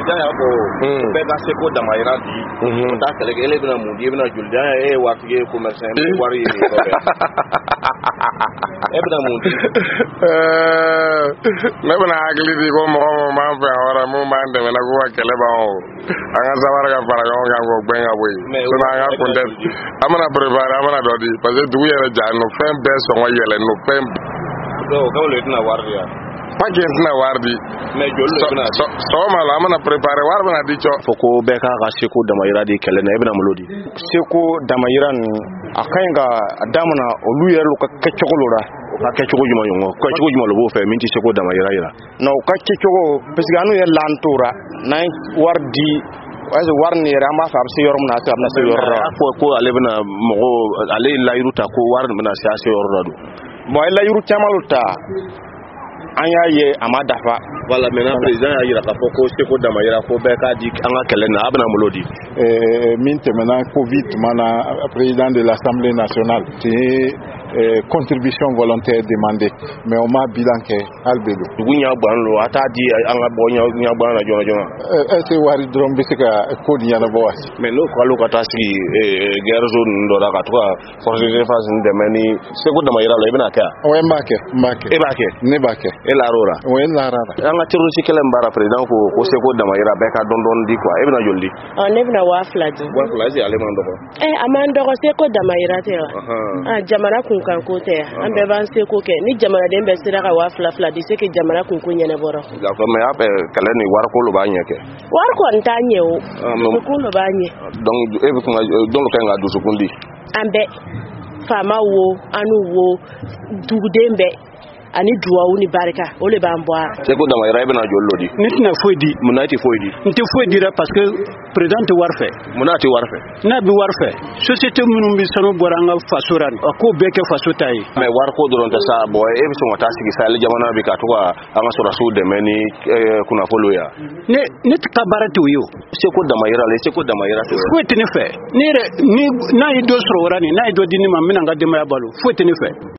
président ya ko be ka se ko damayira di ta kale ele bina mundi bina julda e watige commerçant e wari e bina mundi ne bina agli di ko mo ma fa ora mo ma de na ko kele ba o anga zawara ga fara yo ga go gbenga boy so na ga konde amana préparer amana do di parce que du yere ja no fem be so ngo yele no fem do ka le dina warri ya paket na wardi mais jollo bina so ma la amana préparer war bana di cho foko be ka ga seko damayira di kele na ibna mulodi seko damayira akayenga adamana olu yero ka kecogolora ka kecogo juma yongo ka kecogo juma lobo fe minti seko damayira ira no ka kecogo parce que anu ye lantura na wardi wazo warni rama fa abse yorum na sa abna se yorra ko ale bina mogo ale la yuruta ko warni bina sa se yorra do mo la yuru chamaluta anya ye amadafa voilà maintenant président ya yira ka foko seko damayira ko be ka di anga kele na abna mulodi minte maintenant covid mana président de l'Assemblée nationale contribution volontaire demandée mais on m'a bilan que albedo gunya banlo ata di anga bonya nya bana jona jona ese wari drum bisika ko di yana boas mais no ko lo kata si guerre zone ndora ka to force de défense de meni seko damayira lo ibna ka o mbake ne bake e la rora o en la rara anga tiru si kele mbara président ko seko damayira be ka don di quoi ibna joldi ne bina waflaji ale mando ko amando ko seko damayira te jamana kan ko te an be ban se ko ke ni jamana den be sira ka wa fla di se ke jamana kun ko nyene boro la ko me ape kala ni war ko lo ba nyeke war ko ntanye o ko lo ba nye donc e ko donc ka nga du sukundi ambe fama wo anu wo dugudembe ani duwawu ni barika ole ba mbwa seko damayira ibna jollodi nitina foidi munati foidi nti foidi ra parce que président warfe munati warfe na bi warfe société munum bi sanu boranga fasoran ko beke fasotai mais war ko doron ta sa boy e so ngata sigi sale jamana bi ka to anga so rasul de meni kuna folo ya ne tkabaratu yo seko damayira le seko damayira fo tene fe ni na ido soro rani na ido dinima mina ngade ma balu fo tene fe